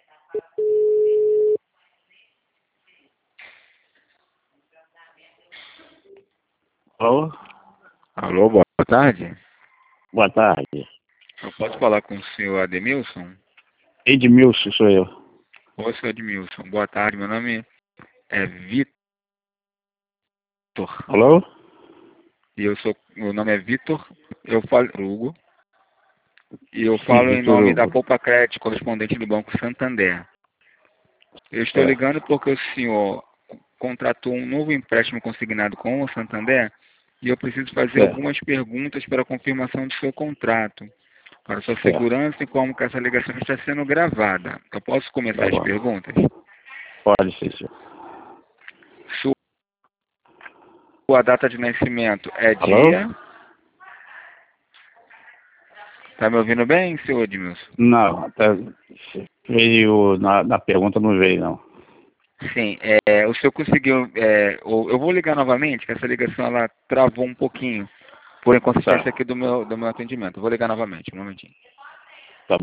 Alô? Alô, boa tarde. Boa tarde. Eu posso falar com o senhor Ademilson? Edmilson sou eu. Oi, senhor Ademilson. Boa tarde, meu nome é Vitor. Alô? Meu nome é Vitor, eu falo Hugo. E eu Sim, falo em Vitor nome da Hugo. Poupa Crédito, correspondente do Banco Santander. Eu estou É. ligando porque o senhor contratou um novo empréstimo consignado com o Santander e eu preciso fazer Certo. algumas perguntas para a confirmação do seu contrato, para sua Certo. segurança e como que essa ligação está sendo gravada. Eu posso começar Tá as bom. perguntas? Pode ser, senhor. Sua data de nascimento é Alô? dia... Tá me ouvindo bem, senhor Edmilson? Não, até veio na pergunta não veio, não. Sim, o senhor conseguiu... eu vou ligar novamente, que essa ligação ela travou um pouquinho, por inconsistência Tá. aqui do meu atendimento. Eu vou ligar novamente, um momentinho.